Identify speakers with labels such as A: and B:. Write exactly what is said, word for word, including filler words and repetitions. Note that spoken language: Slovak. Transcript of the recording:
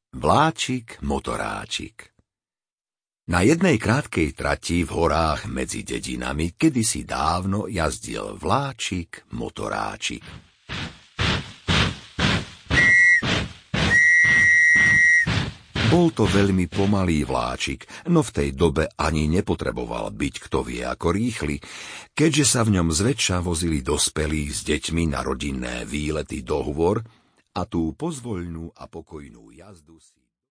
A: Vláčik, motoráčik. Na jednej krátkej trati v horách medzi dedinami kedysi dávno jazdil vláčik, motoráčik. Bol to veľmi pomalý vláčik, no v tej dobe ani nepotreboval byť kto vie ako rýchly, keďže sa v ňom zväčša vozili dospelí s deťmi na rodinné výlety do hôr a tú pozvoľnú a pokojnú jazdu si